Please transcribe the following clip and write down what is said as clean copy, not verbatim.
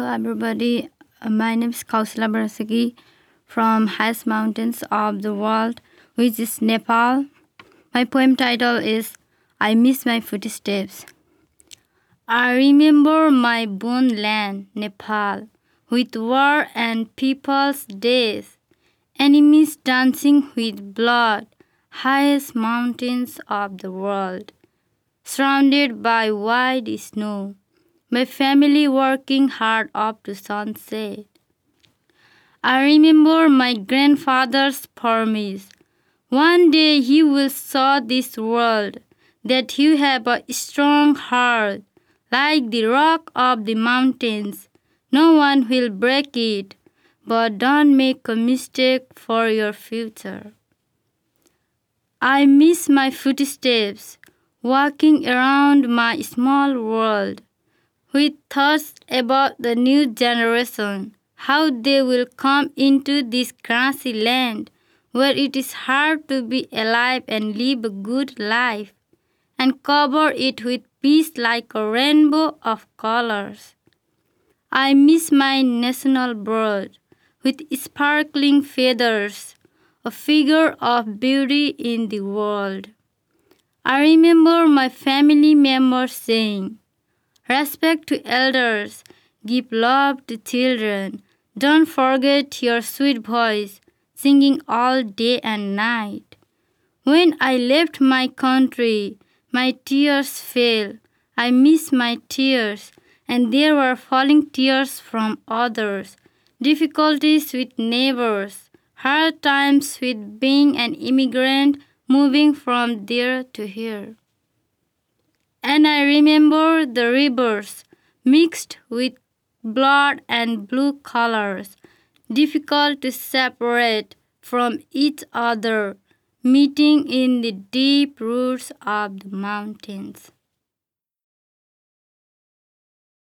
everybody. My name is Kausala Barasagi from highest mountains of the world, which is Nepal. My poem title is I Miss My Footsteps. I remember my born land, Nepal, with war and people's death, enemies dancing with blood, highest mountains of the world, surrounded by white snow. My family working hard up to sunset. I remember my grandfather's promise. One day he will show this world that you have a strong heart, like the rock of the mountains. No one will break it, but don't make a mistake for your future. I miss my footsteps, walking around my small world, with thoughts about the new generation, how they will come into this grassy land where it is hard to be alive and live a good life, and cover it with peace like a rainbow of colors. I miss my national bird with sparkling feathers, a figure of beauty in the world. I remember my family members saying, respect to elders, give love to children. Don't forget your sweet voice, singing all day and night. When I left my country, my tears fell. I miss my tears, and there were falling tears from others. Difficulties with neighbors, hard times with being an immigrant, moving from there to here. And I remember the rivers mixed with blood and blue colors, difficult to separate from each other, meeting in the deep roots of the mountains.